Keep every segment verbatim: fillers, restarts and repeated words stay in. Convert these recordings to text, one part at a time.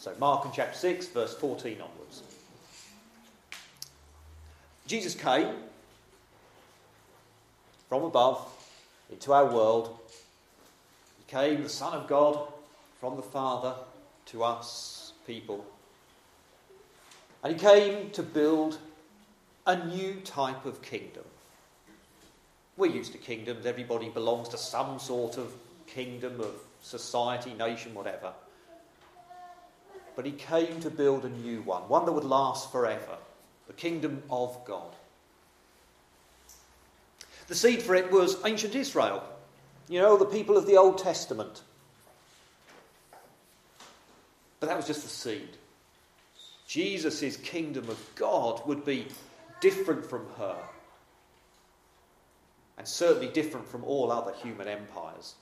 So Mark in chapter six, verse fourteen onwards. Jesus came from above into our world. He came, the Son of God, from the Father to us, people. And he came to build a new type of kingdom. We're used to kingdoms. Everybody belongs to some sort of kingdom, of society, nation, whatever. But he came to build a new one, one that would last forever, the kingdom of God. The seed for it was ancient Israel, you know, the people of the Old Testament. But that was just the seed. Jesus' kingdom of God would be different from her, and certainly different from all other human empires.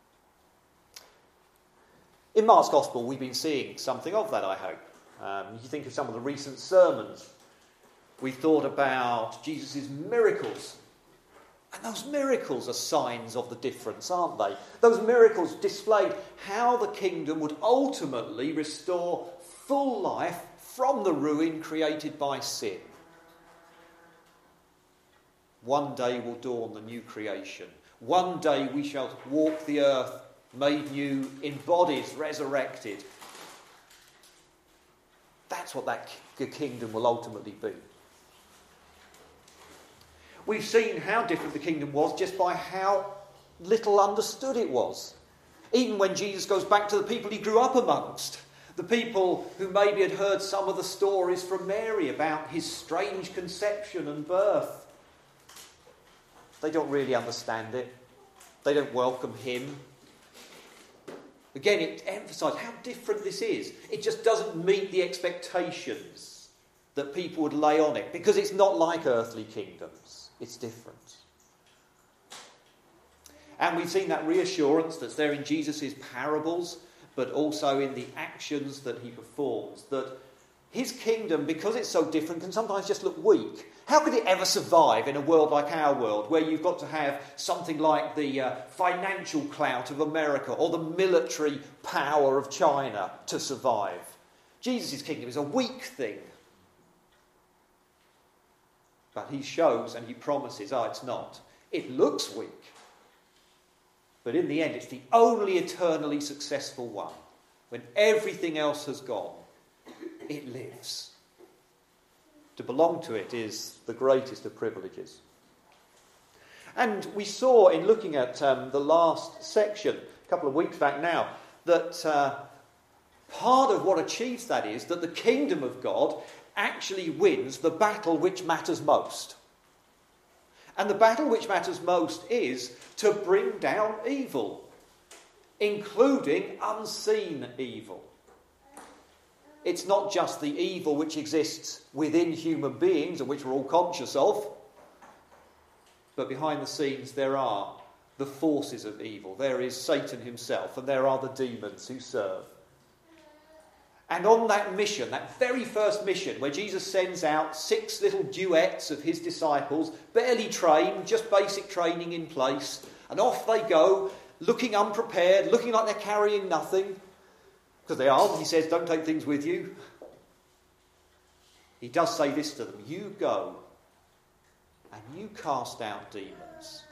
In Mark's Gospel, we've been seeing something of that, I hope. Um, you think of some of the recent sermons. We thought about Jesus' miracles. And those miracles are signs of the difference, aren't they? Those miracles displayed how the kingdom would ultimately restore full life from the ruin created by sin. One day will dawn the new creation. One day we shall walk the earth made new in bodies resurrected. That's what that kingdom will ultimately be. We've seen how different the kingdom was just by how little understood it was. Even when Jesus goes back to the people he grew up amongst, the people who maybe had heard some of the stories from Mary about his strange conception and birth. They don't really understand it. They don't welcome him. Again, it emphasised how different this is. It just doesn't meet the expectations that people would lay on it, because it's not like earthly kingdoms. It's different. And we've seen that reassurance that's there in Jesus' parables, but also in the actions that he performs, that his kingdom, because it's so different, can sometimes just look weak. How could it ever survive in a world like our world, where you've got to have something like the uh, financial clout of America or the military power of China to survive? Jesus' kingdom is a weak thing. But he shows and he promises, oh, it's not. It looks weak. But in the end, it's the only eternally successful one. When everything else has gone, it lives. To belong to it is the greatest of privileges. And we saw in looking at um, the last section, a couple of weeks back now, that uh, part of what achieves that is that the kingdom of God actually wins the battle which matters most. And the battle which matters most is to bring down evil, including unseen evil. It's not just the evil which exists within human beings and which we're all conscious of, but behind the scenes there are the forces of evil. There is Satan himself, and there are the demons who serve. And on that mission, that very first mission, where Jesus sends out six little duets of his disciples, barely trained, just basic training in place, and off they go, looking unprepared, looking like they're carrying nothing, because they aren't. He says, don't take things with you. He does say this to them, you go and you cast out demons.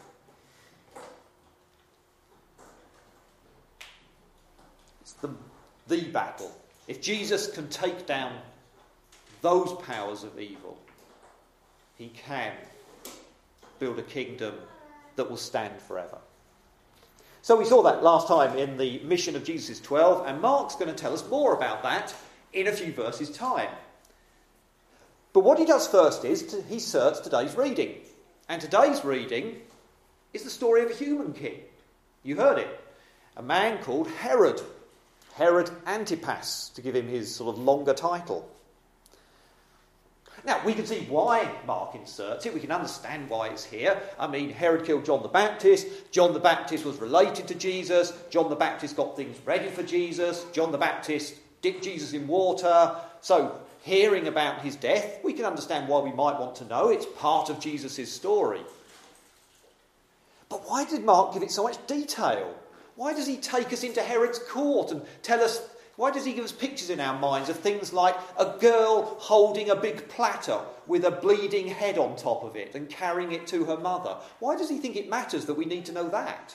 It's the, the battle. If Jesus can take down those powers of evil, he can build a kingdom that will stand forever. So we saw that last time in the mission of Jesus' twelve, and Mark's going to tell us more about that in a few verses' time. But what he does first is to, he inserts today's reading. And today's reading is the story of a human king. You heard it. A man called Herod. Herod Antipas, to give him his sort of longer title. Now, we can see why Mark inserts it. We can understand why it's here. I mean, Herod killed John the Baptist. John the Baptist was related to Jesus. John the Baptist got things ready for Jesus. John the Baptist dipped Jesus in water. So, hearing about his death, we can understand why we might want to know. It's part of Jesus' story. But why did Mark give it so much detail? Why does he take us into Herod's court and tell us, Why does he give us pictures in our minds of things like a girl holding a big platter with a bleeding head on top of it and carrying it to her mother? Why does he think it matters that we need to know that?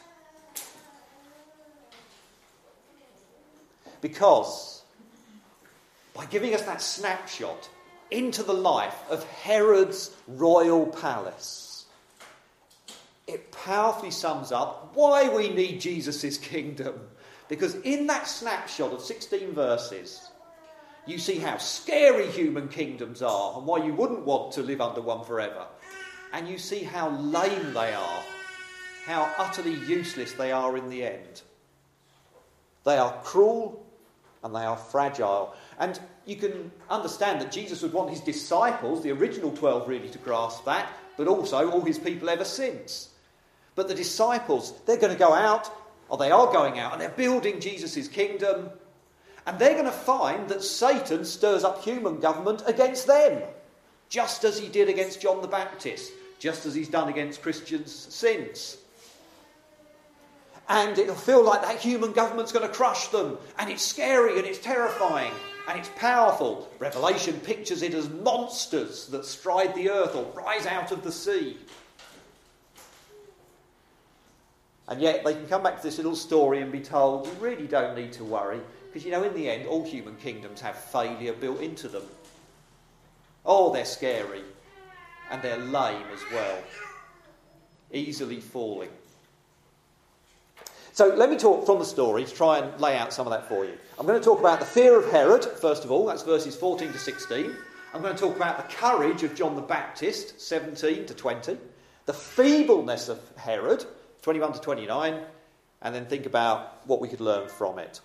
Because by giving us that snapshot into the life of Herod's royal palace, it powerfully sums up why we need Jesus' kingdom. Because in that snapshot of sixteen verses, you see how scary human kingdoms are and why you wouldn't want to live under one forever. And you see how lame they are, how utterly useless they are in the end. They are cruel and they are fragile. And you can understand that Jesus would want his disciples, the original twelve, really to grasp that, but also all his people ever since. But the disciples, they're going to go out, or they are going out, and they're building Jesus' kingdom, and they're going to find that Satan stirs up human government against them, just as he did against John the Baptist, just as he's done against Christians' sins. And it'll feel like that human government's going to crush them, and it's scary and it's terrifying and it's powerful. Revelation pictures it as monsters that stride the earth or rise out of the sea. And yet they can come back to this little story and be told, you really don't need to worry, because, you know, in the end, all human kingdoms have failure built into them. Oh, they're scary. And they're lame as well. Easily falling. So let me talk from the story to try and lay out some of that for you. I'm going to talk about the fear of Herod, first of all. That's verses fourteen to sixteen. I'm going to talk about the courage of John the Baptist, seventeen to twenty. The feebleness of Herod, twenty-one to twenty-nine, and then think about what we could learn from it.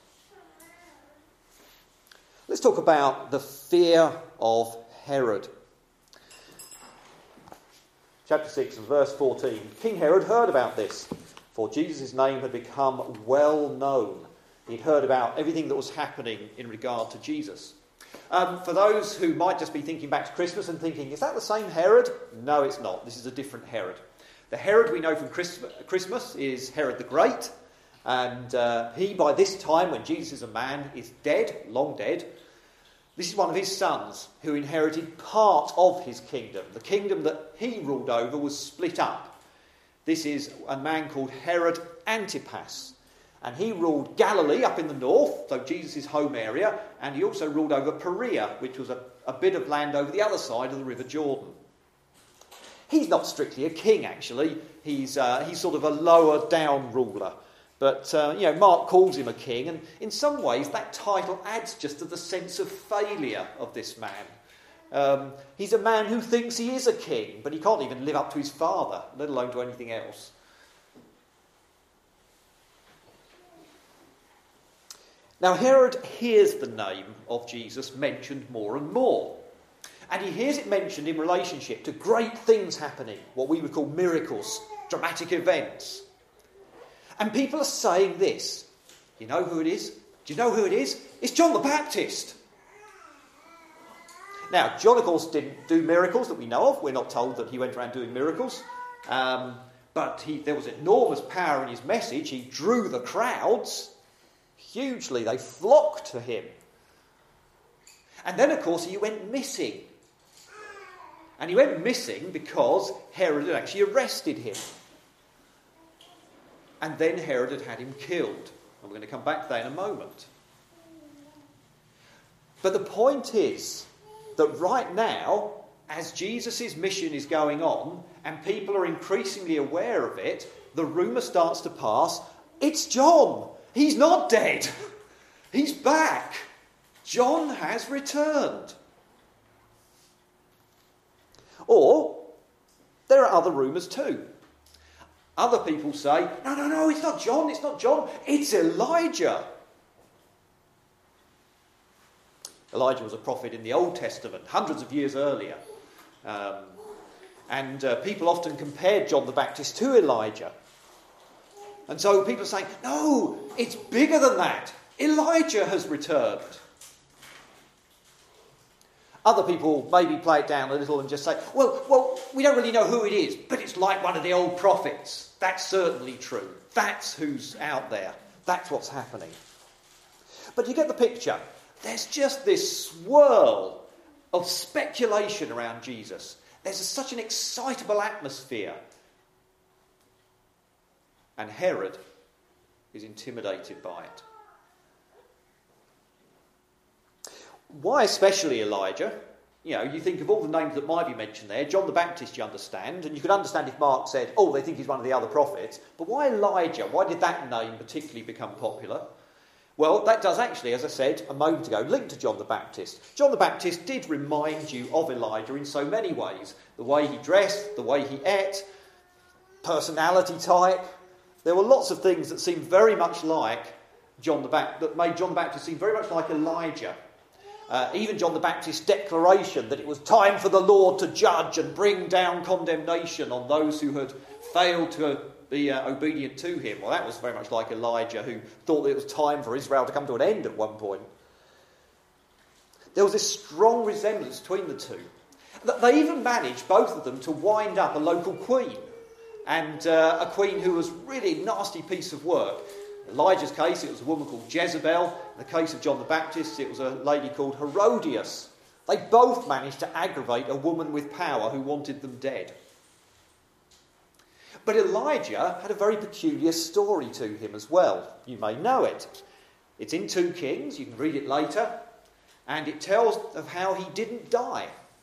Let's talk about the fear of Herod. Chapter six and verse fourteen. King Herod heard about this, for Jesus' name had become well known. He'd heard about everything that was happening in regard to Jesus. Um, for those who might just be thinking back to Christmas and thinking, is that the same Herod? No, it's not. This is a different Herod. The Herod we know from Christmas is Herod the Great, and uh, he, by this time, when Jesus is a man, is dead, long dead. This is one of his sons who inherited part of his kingdom. The kingdom that he ruled over was split up. This is a man called Herod Antipas, and he ruled Galilee up in the north, so Jesus' home area, and he also ruled over Perea, which was a, a bit of land over the other side of the River Jordan. He's not strictly a king, actually. He's uh, he's sort of a lower down ruler. But, uh, you know, Mark calls him a king, and in some ways that title adds just to the sense of failure of this man. Um, he's a man who thinks he is a king, but he can't even live up to his father, let alone to anything else. Now, Herod hears the name of Jesus mentioned more and more. And he hears it mentioned in relationship to great things happening, what we would call miracles, dramatic events. And people are saying this. You know who it is? Do you know who it is? It's John the Baptist. Now, John, of course, didn't do miracles that we know of. We're not told that he went around doing miracles. Um, but he, there was enormous power in his message. He drew the crowds hugely. They flocked to him. And then, of course, he went missing. And he went missing because Herod had actually arrested him. And then Herod had had him killed. And we're going to come back to that in a moment. But the point is that right now, as Jesus' mission is going on, and people are increasingly aware of it, the rumour starts to pass, it's John. He's not dead. He's back. John has returned. Or, there are other rumours too. Other people say, no, no, no, it's not John, it's not John, it's Elijah. Elijah was a prophet in the Old Testament, hundreds of years earlier. Um, and uh, people often compared John the Baptist to Elijah. And so people are saying, no, it's bigger than that. Elijah has returned. Other people maybe play it down a little and just say, well, well, we don't really know who it is, but it's like one of the old prophets. That's certainly true. That's who's out there. That's what's happening. But you get the picture. There's just this swirl of speculation around Jesus. There's a, such an excitable atmosphere. And Herod is intimidated by it. Why especially Elijah? You know, you think of all the names that might be mentioned there. John the Baptist, you understand. And you could understand if Mark said, oh, they think he's one of the other prophets. But why Elijah? Why did that name particularly become popular? Well, that does actually, as I said a moment ago, link to John the Baptist. John the Baptist did remind you of Elijah in so many ways. The way he dressed, the way he ate, personality type. There were lots of things that seemed very much like John the Baptist, that made John the Baptist seem very much like Elijah. Uh, even John the Baptist's declaration that it was time for the Lord to judge and bring down condemnation on those who had failed to be uh, obedient to him. Well, that was very much like Elijah, who thought that it was time for Israel to come to an end at one point. There was this strong resemblance between the two. They even managed, both of them, to wind up a local queen, and uh, a queen who was really a nasty piece of work. In Elijah's case, it was a woman called Jezebel. In the case of John the Baptist, it was a lady called Herodias. They both managed to aggravate a woman with power who wanted them dead. But Elijah had a very peculiar story to him as well. You may know it. It's in Second Kings, you can read it later, and it tells of how he didn't die.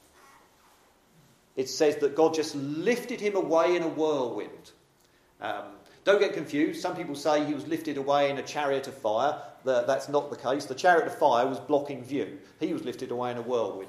It says that God just lifted him away in a whirlwind. Um, Don't get confused. Some people say he was lifted away in a chariot of fire. That's not the case. The chariot of fire was blocking view. He was lifted away in a whirlwind.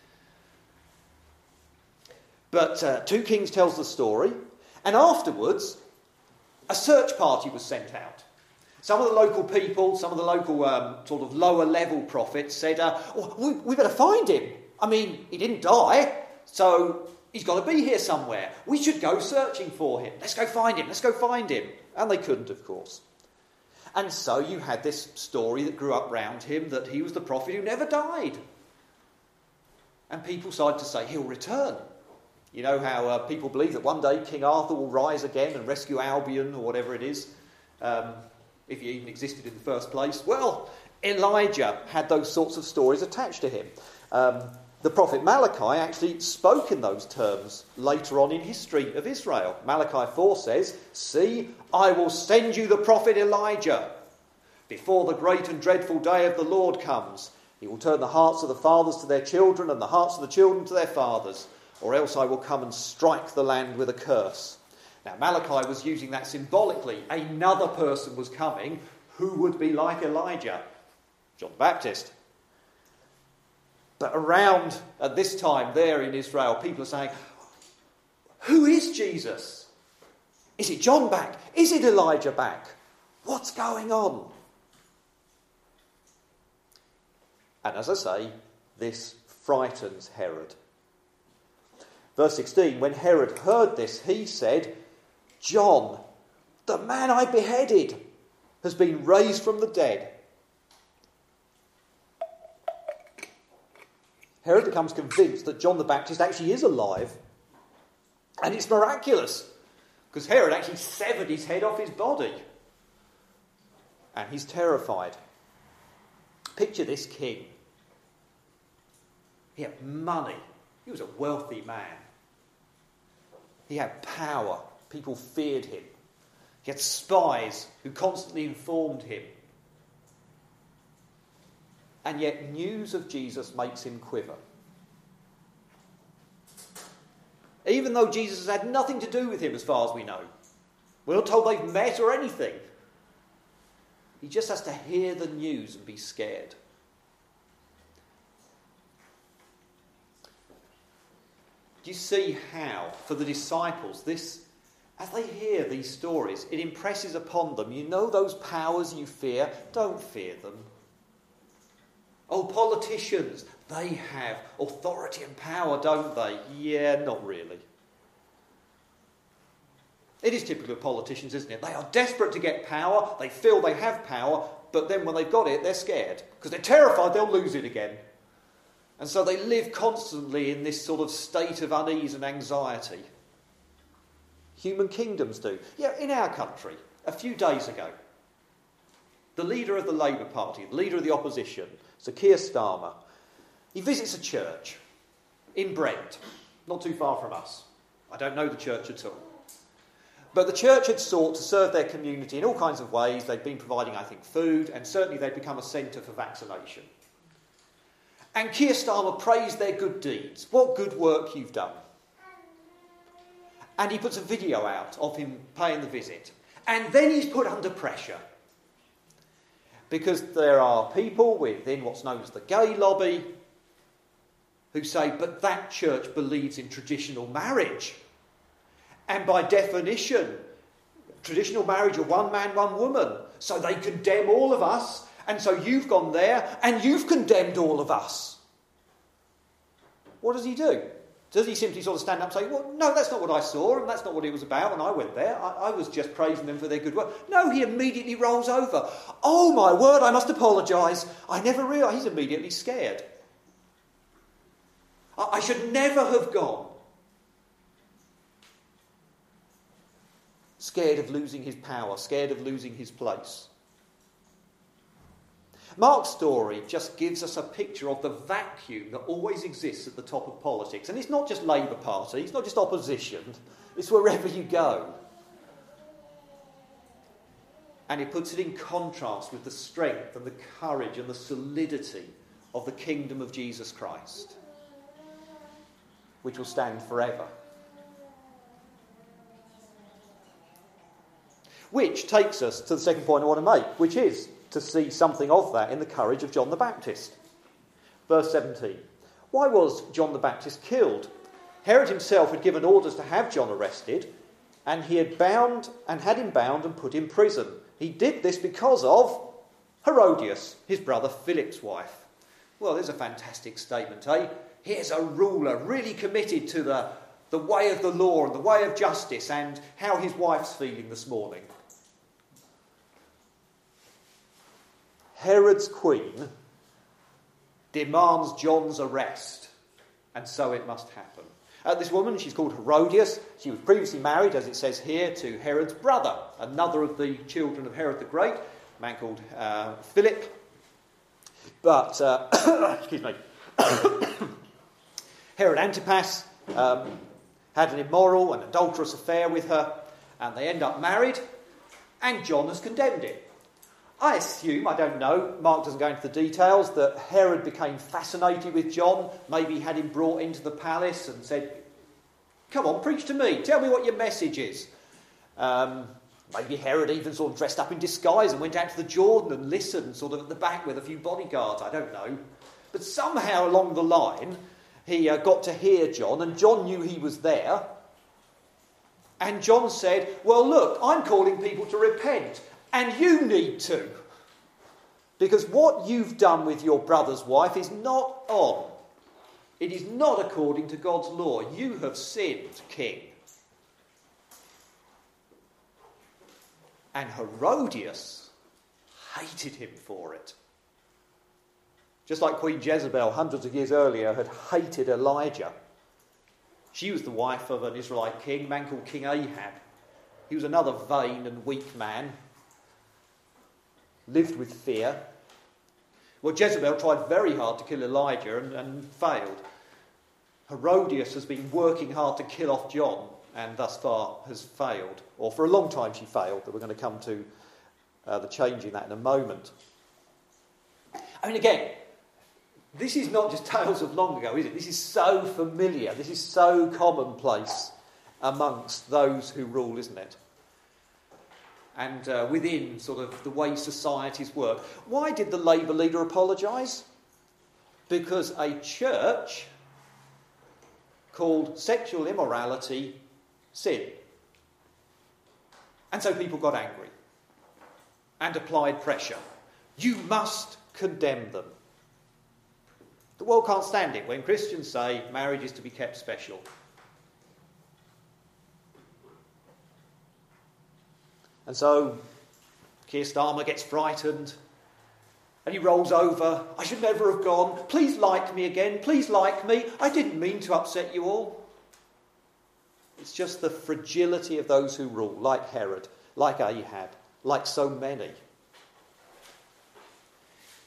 But uh, Second Kings tells the story. And afterwards, a search party was sent out. Some of the local people, some of the local um, sort of lower level prophets said, uh, oh, we, we better find him. I mean, he didn't die, so he's got to be here somewhere. We should go searching for him. Let's go find him. Let's go find him. And they couldn't, of course. And so you had this story that grew up round him that he was the prophet who never died. And people started to say, he'll return. You know how uh, people believe that one day King Arthur will rise again and rescue Albion or whatever it is, um, if he even existed in the first place. Well, Elijah had those sorts of stories attached to him. Um, The prophet Malachi actually spoke in those terms later on in history of Israel. Malachi four says, see, I will send you the prophet Elijah before the great and dreadful day of the Lord comes. He will turn the hearts of the fathers to their children and the hearts of the children to their fathers, or else I will come and strike the land with a curse. Now, Malachi was using that symbolically. Another person was coming who would be like Elijah, John the Baptist. But around at this time there in Israel, people are saying, who is Jesus? Is it John back? Is it Elijah back? What's going on? And as I say, this frightens Herod. Verse sixteen, when Herod heard this, he said, John, the man I beheaded, has been raised from the dead. Herod becomes convinced that John the Baptist actually is alive. And it's miraculous, because Herod actually severed his head off his body. And he's terrified. Picture this king. He had money. He was a wealthy man. He had power. People feared him. He had spies who constantly informed him. And yet news of Jesus makes him quiver. Even though Jesus has had nothing to do with him as far as we know. We're not told they've met or anything. He just has to hear the news and be scared. Do you see how, for the disciples, this, as they hear these stories, it impresses upon them, you know those powers you fear? Don't fear them. Oh, politicians, they have authority and power, don't they? Yeah, not really. It is typical of politicians, isn't it? They are desperate to get power, they feel they have power, but then when they've got it, they're scared, because they're terrified they'll lose it again. And so they live constantly in this sort of state of unease and anxiety. Human kingdoms do. Yeah, in our country, a few days ago, the leader of the Labour Party, the leader of the opposition, Sir Keir Starmer, he visits a church in Brent, not too far from us. I don't know the church at all. But the church had sought to serve their community in all kinds of ways. They'd been providing, I think, food, and certainly they'd become a centre for vaccination. And Keir Starmer praised their good deeds. What good work you've done. And he puts a video out of him paying the visit. And then he's put under pressure. Because there are people within what's known as the gay lobby who say, but that church believes in traditional marriage. And by definition, traditional marriage are one man, one woman. So they condemn all of us. And so you've gone there and you've condemned all of us. What does he do? Does he simply sort of stand up and say, well, no, that's not what I saw and that's not what it was about when I went there. I, I was just praising them for their good work. No, he immediately rolls over. Oh, my word, I must apologise. I never realised. He's immediately scared. I, I should never have gone. Scared of losing his power, scared of losing his place. Mark's story just gives us a picture of the vacuum that always exists at the top of politics. And it's not just Labour Party, it's not just opposition, it's wherever you go. And it puts it in contrast with the strength and the courage and the solidity of the kingdom of Jesus Christ, which will stand forever. Which takes us to the second point I want to make, which is to see something of that in the courage of John the Baptist. Verse seventeen. Why was John the Baptist killed? Herod himself had given orders to have John arrested, and he had bound and had him bound and put in prison. He did this because of Herodias, his brother Philip's wife. Well, there's a fantastic statement, eh? Here's a ruler really committed to the, the way of the law and the way of justice, and how his wife's feeling this morning. Herod's queen demands John's arrest, and so it must happen. Uh, this woman, she's called Herodias. She was previously married, as it says here, to Herod's brother, another of the children of Herod the Great, a man called uh, Philip. But, uh, excuse me, Herod Antipas um, had an immoral and adulterous affair with her, and they end up married, and John has condemned it. I assume, I don't know, Mark doesn't go into the details, that Herod became fascinated with John, maybe had him brought into the palace and said, come on, preach to me, tell me what your message is. Um, maybe Herod even sort of dressed up in disguise and went out to the Jordan and listened sort of at the back with a few bodyguards, I don't know. But somehow along the line, he uh, got to hear John, and John knew he was there. And John said, well, look, I'm calling people to repent. And you need to. Because what you've done with your brother's wife is not on. It is not according to God's law. You have sinned, king. And Herodias hated him for it. Just like Queen Jezebel hundreds of years earlier had hated Elijah. She was the wife of an Israelite king, a man called King Ahab. He was another vain and weak man. Lived with fear. Well, Jezebel tried very hard to kill Elijah and, and failed. Herodias has been working hard to kill off John and thus far has failed. Or for a long time she failed, but we're going to come to uh, the change in that in a moment. I mean, again, this is not just tales of long ago, is it? This is so familiar. This is so commonplace amongst those who rule, isn't it? And uh, within sort of the way societies work. Why did the Labour leader apologise? Because a church called sexual immorality sin. And so people got angry and applied pressure. You must condemn them. The world can't stand it when Christians say marriage is to be kept special. And so Keir Starmer gets frightened and he rolls over. I should never have gone. Please like me again. Please like me. I didn't mean to upset you all. It's just the fragility of those who rule, like Herod, like Ahab, like so many.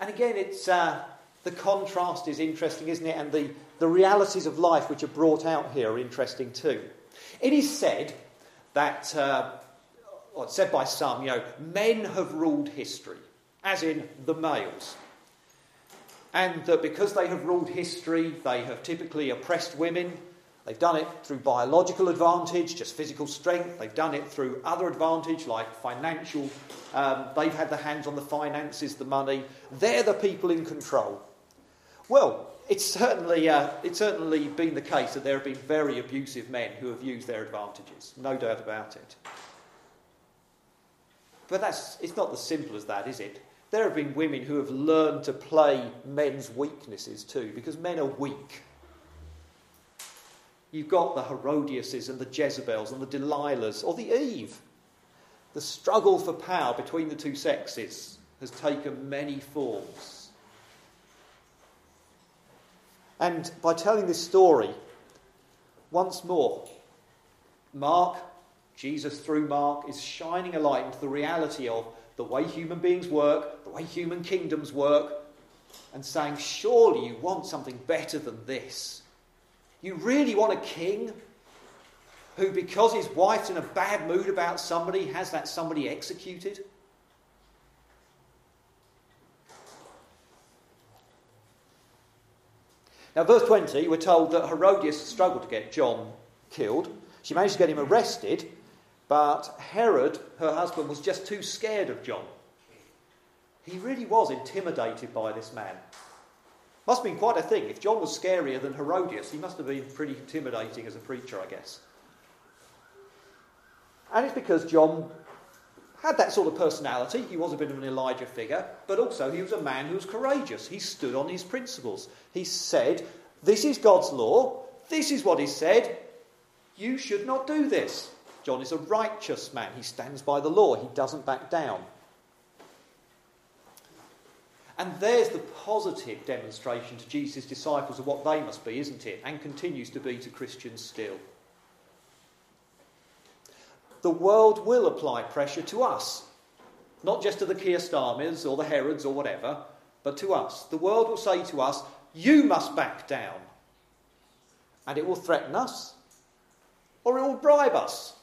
And again, it's uh, the contrast is interesting, isn't it? And the, the realities of life which are brought out here are interesting too. It is said that, uh, or it's said by some, you know, men have ruled history, as in the males. And that because they have ruled history, they have typically oppressed women. They've done it through biological advantage, just physical strength. They've done it through other advantage, like financial. Um, they've had the hands on the finances, the money. They're the people in control. Well, it's certainly, uh, it's certainly been the case that there have been very abusive men who have used their advantages. No doubt about it. But that's it's not as simple as that, is it? There have been women who have learned to play men's weaknesses too, because men are weak. You've got the Herodiases and the Jezebels and the Delilahs, or the Eve. The struggle for power between the two sexes has taken many forms. And by telling this story, once more, Mark, Jesus through Mark, is shining a light into the reality of the way human beings work, the way human kingdoms work, and saying, surely you want something better than this. You really want a king who, because his wife's in a bad mood about somebody, has that somebody executed? Now, verse twenty, we're told that Herodias struggled to get John killed. She managed to get him arrested, but Herod, her husband, was just too scared of John. He really was intimidated by this man. Must have been quite a thing. If John was scarier than Herodias, he must have been pretty intimidating as a preacher, I guess. And it's because John had that sort of personality. He was a bit of an Elijah figure, but also he was a man who was courageous. He stood on his principles. He said, this is God's law. This is what he said. You should not do this. John is a righteous man. He stands by the law. He doesn't back down. And there's the positive demonstration to Jesus' disciples of what they must be, isn't it? And continues to be to Christians still. The world will apply pressure to us. Not just to the Keir Starmers or the Herods or whatever, but to us. The world will say to us, you must back down. And it will threaten us, or it will bribe us.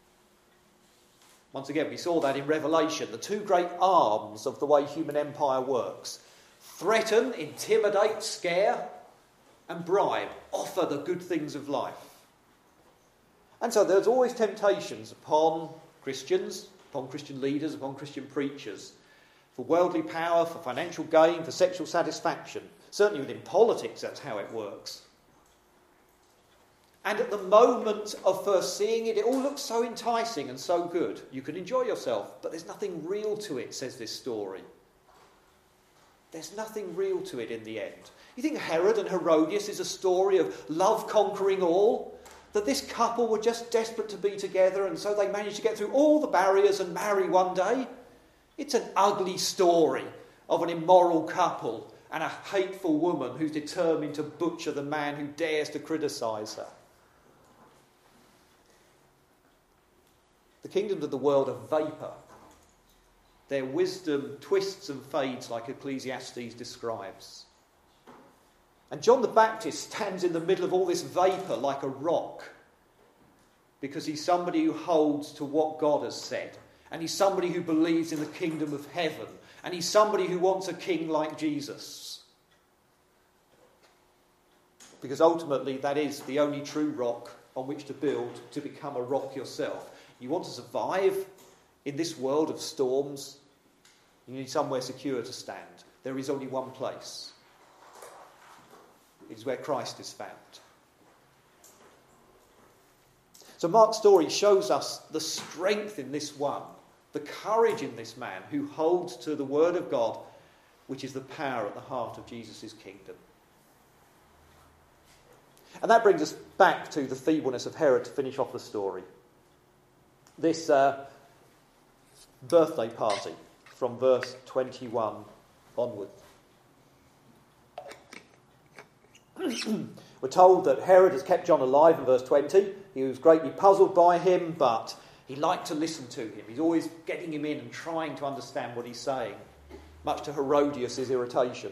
Once again, we saw that in Revelation, the two great arms of the way human empire works. Threaten, intimidate, scare, and bribe. Offer the good things of life. And so there's always temptations upon Christians, upon Christian leaders, upon Christian preachers, for worldly power, for financial gain, for sexual satisfaction. Certainly within politics, that's how it works. And at the moment of first seeing it, it all looks so enticing and so good. You can enjoy yourself, but there's nothing real to it, says this story. There's nothing real to it in the end. You think Herod and Herodias is a story of love conquering all? That this couple were just desperate to be together, and so they managed to get through all the barriers and marry one day? It's an ugly story of an immoral couple and a hateful woman who's determined to butcher the man who dares to criticise her. The kingdoms of the world are vapour. Their wisdom twists and fades like Ecclesiastes describes. And John the Baptist stands in the middle of all this vapour like a rock, because he's somebody who holds to what God has said. And he's somebody who believes in the kingdom of heaven. And he's somebody who wants a king like Jesus. Because ultimately that is the only true rock on which to build to become a rock yourself. You want to survive in this world of storms, you need somewhere secure to stand. There is only one place. It is where Christ is found. So Mark's story shows us the strength in this one, the courage in this man who holds to the word of God, which is the power at the heart of Jesus' kingdom. And that brings us back to the feebleness of Herod to finish off the story. This uh, birthday party from verse twenty-one onward. We're told that Herod has kept John alive in verse twenty. He was greatly puzzled by him, but he liked to listen to him. He's always getting him in and trying to understand what he's saying. much to Herodias' irritation.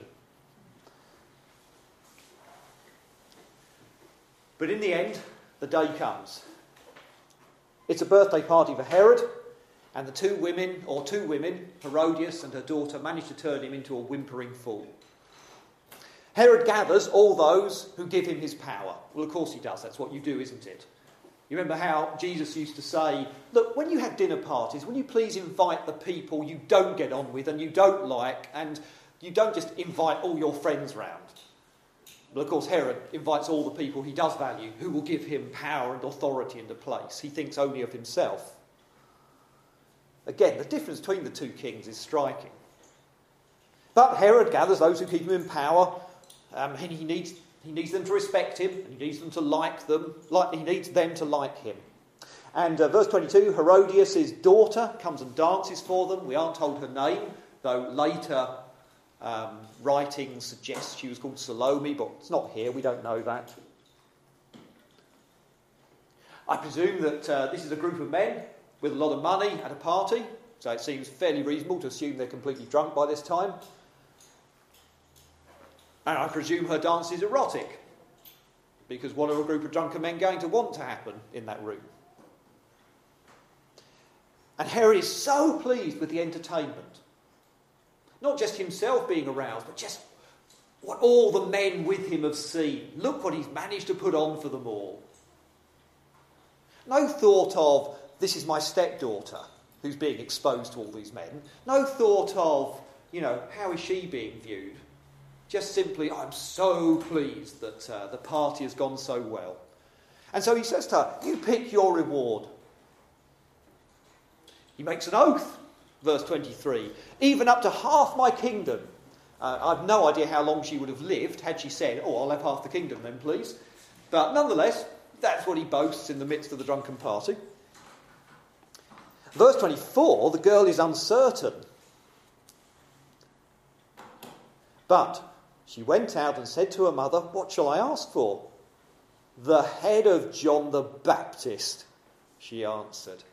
But in the end, the day comes. It's a birthday party for Herod, and the two women, or two women, Herodias and her daughter, manage to turn him into a whimpering fool. Herod gathers all those who give him his power. Well, of course he does. That's what you do, isn't it? You remember how Jesus used to say, look, when you have dinner parties, will you please invite the people you don't get on with and you don't like, and you don't just invite all your friends round. Well, of course, Herod invites all the people he does value, who will give him power and authority and a place. He thinks only of himself. Again, the difference between the two kings is striking. But Herod gathers those who keep him in power, um, and he needs, he needs them to respect him, and he needs them to like them, like he needs them to like him. And uh, verse twenty-two, Herodias' daughter comes and dances for them. We aren't told her name, though later um, writings suggest she was called Salome, but it's not here, we don't know that. I presume that uh, this is a group of men with a lot of money at a party, so it seems fairly reasonable to assume they're completely drunk by this time. And I presume her dance is erotic, because what are a group of drunken men going to want to happen in that room? And Herod is so pleased with the entertainment. Not just himself being aroused, but just what all the men with him have seen. Look what he's managed to put on for them all. No thought of, this is my stepdaughter who's being exposed to all these men. No thought of, you know, how is she being viewed? Just simply, I'm so pleased that uh, the party has gone so well. And so he says to her, you pick your reward. He makes an oath, verse twenty-three, even up to half my kingdom. Uh, I've no idea how long she would have lived had she said, oh, I'll have half the kingdom then, please. But nonetheless, that's what he boasts in the midst of the drunken party. Verse twenty-four, the girl is uncertain. But she went out and said to her mother, what shall I ask for? The head of John the Baptist, she answered.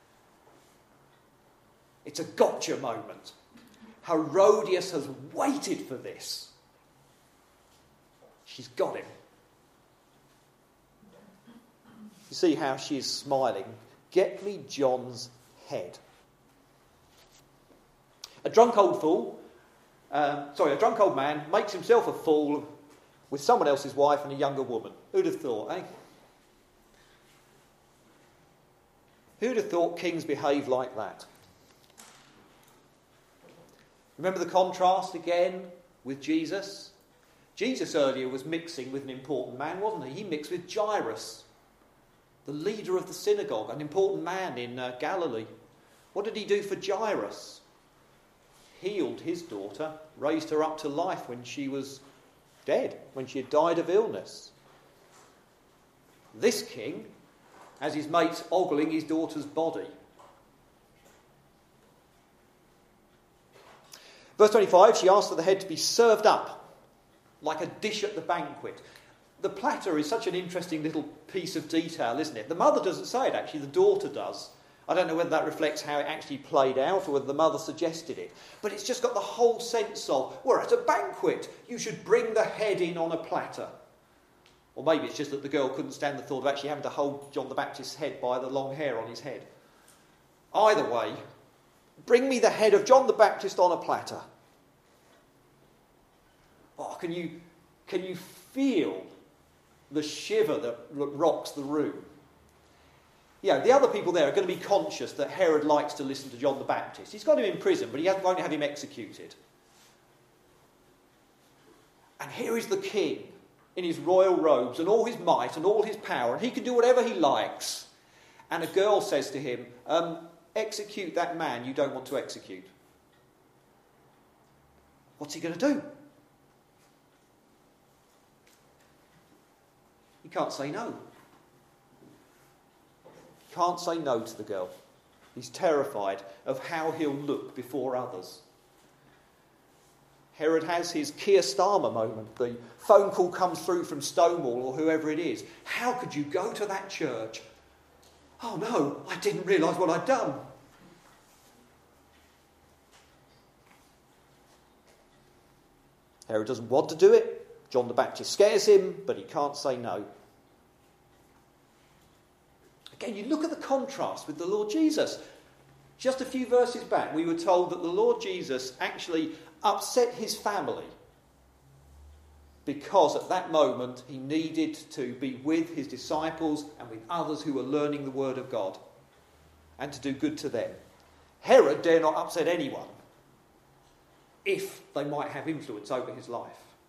It's a gotcha moment. Herodias has waited for this. She's got him. You see how she's smiling. Get me John's head. A drunk old fool, um, sorry, a drunk old man makes himself a fool with someone else's wife and a younger woman. Who'd have thought, eh? Who'd have thought kings behave like that? Remember the contrast again with Jesus? Jesus earlier was mixing with an important man, wasn't he? He mixed with Jairus, the leader of the synagogue, an important man in uh, Galilee. What did he do for Jairus? Healed his daughter, raised her up to life when she was dead, when she had died of illness. This king has his mates ogling his daughter's body. Verse twenty-five, she asked for the head to be served up like a dish at the banquet. The platter is such an interesting little piece of detail, isn't it? The mother doesn't say it, actually, the daughter does. I don't know whether that reflects how it actually played out or whether the mother suggested it. But it's just got the whole sense of, we're at a banquet, you should bring the head in on a platter. Or maybe it's just that the girl couldn't stand the thought of actually having to hold John the Baptist's head by the long hair on his head. Either way, bring me the head of John the Baptist on a platter. Oh, can you, can you feel the shiver that rocks the room? Yeah, the other people there are going to be conscious that Herod likes to listen to John the Baptist. He's got him in prison, but he won't have him executed. And here is the king in his royal robes and all his might and all his power, and he can do whatever he likes. And a girl says to him, um, execute that man you don't want to execute. What's he going to do? He can't say no. He can't say no to the girl. He's terrified of how he'll look before others. Herod has his Keir Starmer moment. The phone call comes through from Stonewall or whoever it is. How could you go to that church? Oh no, I didn't realise what I'd done. Herod doesn't want to do it. John the Baptist scares him, but he can't say no. Again, you look at the contrast with the Lord Jesus. Just a few verses back, we were told that the Lord Jesus actually upset his family because at that moment he needed to be with his disciples and with others who were learning the word of God and to do good to them. Herod dare not upset anyone if they might have influence over his life.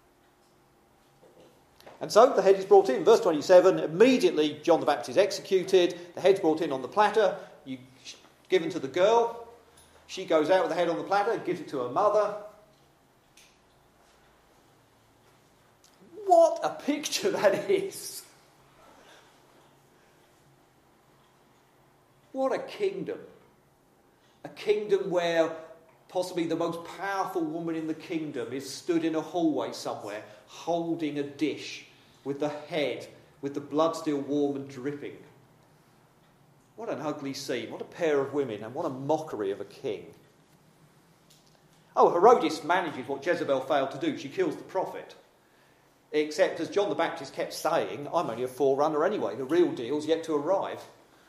And so the head is brought in. Verse twenty-seven, immediately John the Baptist is executed. The head's brought in on the platter, you, given to the girl. She goes out with the head on the platter, gives it to her mother. What a picture that is. What a kingdom. A kingdom where possibly the most powerful woman in the kingdom is stood in a hallway somewhere, holding a dish with the head, with the blood still warm and dripping. What an ugly scene. What a pair of women, and what a mockery of a king. Oh, Herodias manages what Jezebel failed to do. She kills the prophet. Except, as John the Baptist kept saying, I'm only a forerunner anyway. The real deal's yet to arrive.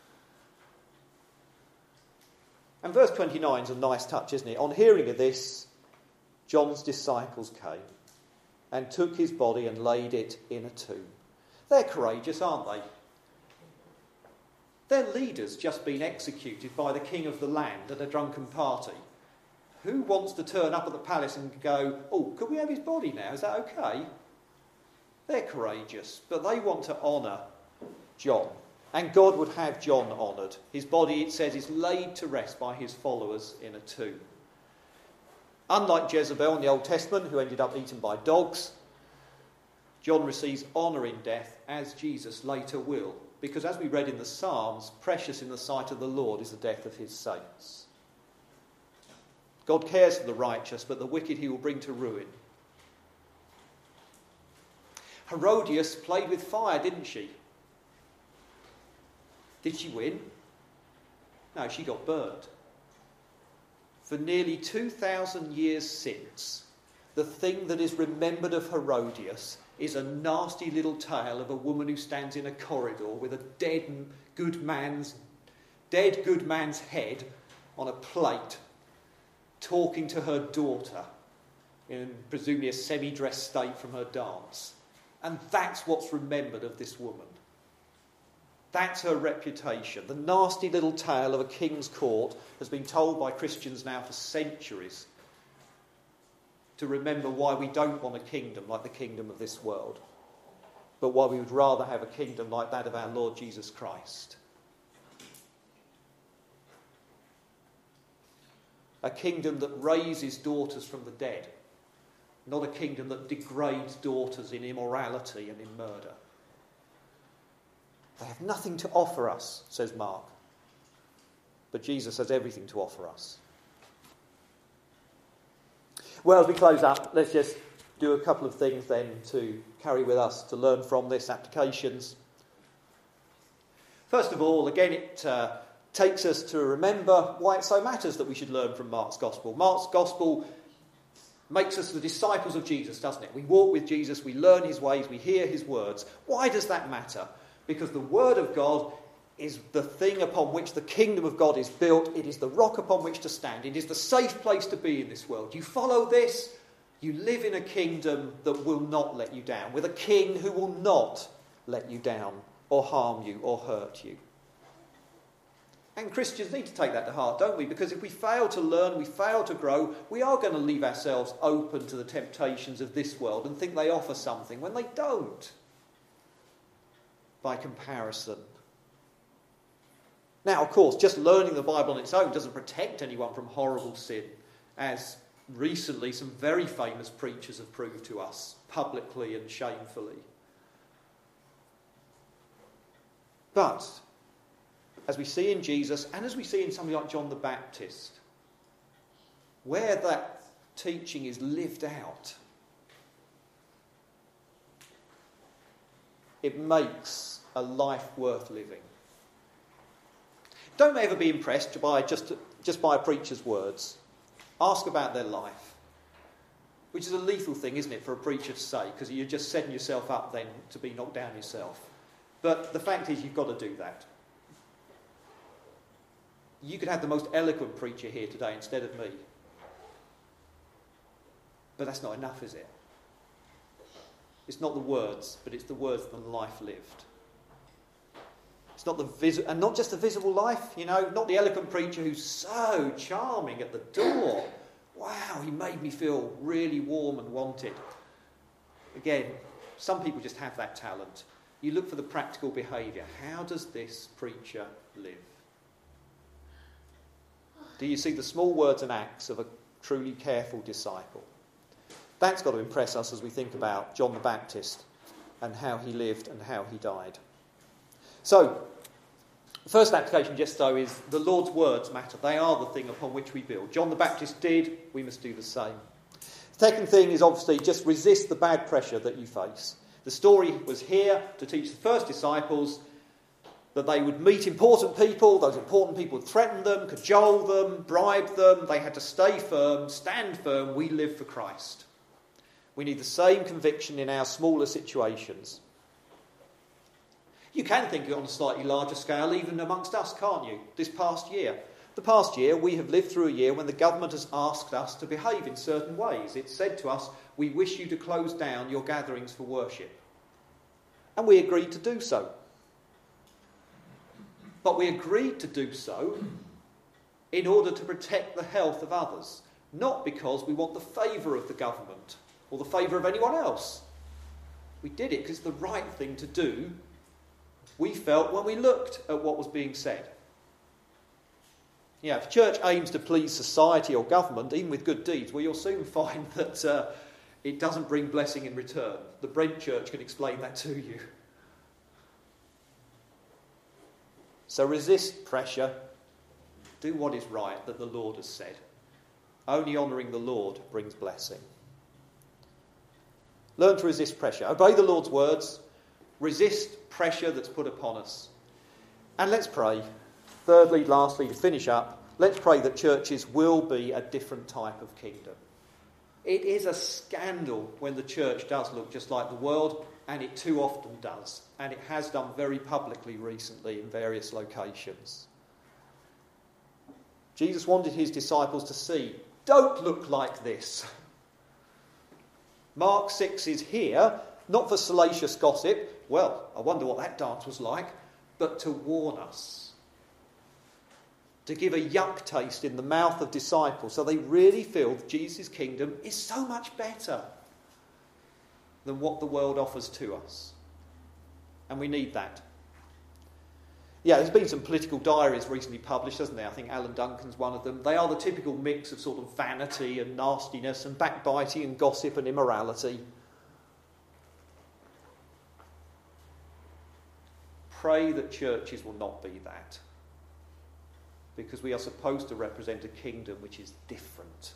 And verse twenty-nine is a nice touch, isn't it? On hearing of this, John's disciples came and took his body and laid it in a tomb. They're courageous, aren't they? Their leader's just been executed by the king of the land at a drunken party. Who wants to turn up at the palace and go, oh, could we have his body now? Is that okay? They're courageous, but they want to honour John. And God would have John honoured. His body, it says, is laid to rest by his followers in a tomb. Unlike Jezebel in the Old Testament, who ended up eaten by dogs, John receives honour in death, as Jesus later will. Because as we read in the Psalms, precious in the sight of the Lord is the death of his saints. God cares for the righteous, but the wicked he will bring to ruin. Herodias played with fire, didn't she? Did she win? No, she got burnt. For nearly two thousand years since, the thing that is remembered of Herodias is a nasty little tale of a woman who stands in a corridor with a dead good man's, dead good man's head on a plate, talking to her daughter in presumably a semi-dressed state from her dance. And that's what's remembered of this woman. That's her reputation. The nasty little tale of a king's court has been told by Christians now for centuries to remember why we don't want a kingdom like the kingdom of this world, but why we would rather have a kingdom like that of our Lord Jesus Christ. A kingdom that raises daughters from the dead, not a kingdom that degrades daughters in immorality and in murder. They have nothing to offer us, says Mark. But Jesus has everything to offer us. Well, as we close up, let's just do a couple of things then to carry with us, to learn from this, applications. First of all, again, it uh, takes us to remember why it so matters that we should learn from Mark's Gospel. Mark's Gospel makes us the disciples of Jesus, doesn't it? We walk with Jesus, we learn his ways, we hear his words. Why does that matter? Because the word of God is the thing upon which the kingdom of God is built. It is the rock upon which to stand. It is the safe place to be in this world. You follow this, you live in a kingdom that will not let you down, with a king who will not let you down or harm you or hurt you. And Christians need to take that to heart, don't we? Because if we fail to learn, we fail to grow, we are going to leave ourselves open to the temptations of this world and think they offer something when they don't, by comparison. Now, of course, just learning the Bible on its own doesn't protect anyone from horrible sin, as recently some very famous preachers have proved to us, publicly and shamefully. But, as we see in Jesus, and as we see in somebody like John the Baptist, where that teaching is lived out, it makes a life worth living. Don't ever be impressed by just, just by a preacher's words. Ask about their life. which is a lethal thing, isn't it, for a preacher to say, because you're just setting yourself up then to be knocked down yourself. But the fact is, you've got to do that. You could have the most eloquent preacher here today instead of me. But that's not enough, is it? It's not the words, but it's the words and the life lived. It's not the vis- and not just the visible life, you know, not the eloquent preacher who's so charming at the door. Wow, he made me feel really warm and wanted. Again, some people just have that talent. You look for the practical behaviour. How does this preacher live? Do you see the small words and acts of a truly careful disciple? That's got to impress us as we think about John the Baptist and how he lived and how he died. So, the first application just so is the Lord's words matter. They are the thing upon which we build. John the Baptist did, we must do the same. The second thing is obviously just resist the bad pressure that you face. The story was here to teach the first disciples that they would meet important people, those important people would threaten them, cajole them, bribe them. They had to stay firm, stand firm. We live for Christ. We need the same conviction in our smaller situations. You can think on a slightly larger scale, even amongst us, can't you? This past year. The past year, we have lived through a year when the government has asked us to behave in certain ways. It's said to us, we wish you to close down your gatherings for worship. And we agreed to do so. But we agreed to do so in order to protect the health of others, not because we want the favour of the government or the favour of anyone else. We did it because it's the right thing to do, we felt, when we looked at what was being said. Yeah, if church aims to please society or government, even with good deeds, well, you'll soon find that uh, it doesn't bring blessing in return. The Brent Church can explain that to you. So resist pressure. Do what is right that the Lord has said. Only honouring the Lord brings blessing. Learn to resist pressure. Obey the Lord's words. Resist pressure that's put upon us. And let's pray. Thirdly, lastly, to finish up, let's pray that churches will be a different type of kingdom. It is a scandal when the church does look just like the world, and it too often does. And it has done very publicly recently in various locations. Jesus wanted his disciples to see, don't look like this. Mark six is here, not for salacious gossip. Well, I wonder what that dance was like. But to warn us. To give a yuck taste in the mouth of disciples so they really feel that Jesus' kingdom is so much better than what the world offers to us. And we need that. Yeah, there's been some political diaries recently published, hasn't there? I think Alan Duncan's one of them. They are the typical mix of sort of vanity and nastiness and backbiting and gossip and immorality. Pray that churches will not be that. Because we are supposed to represent a kingdom which is different.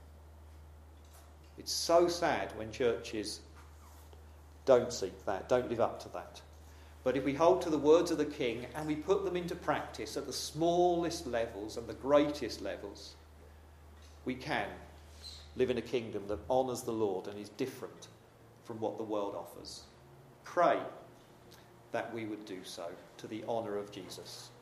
It's so sad when churches don't seek that, don't live up to that. But if we hold to the words of the King and we put them into practice at the smallest levels and the greatest levels, we can live in a kingdom that honours the Lord and is different from what the world offers. Pray that we would do so to the honour of Jesus.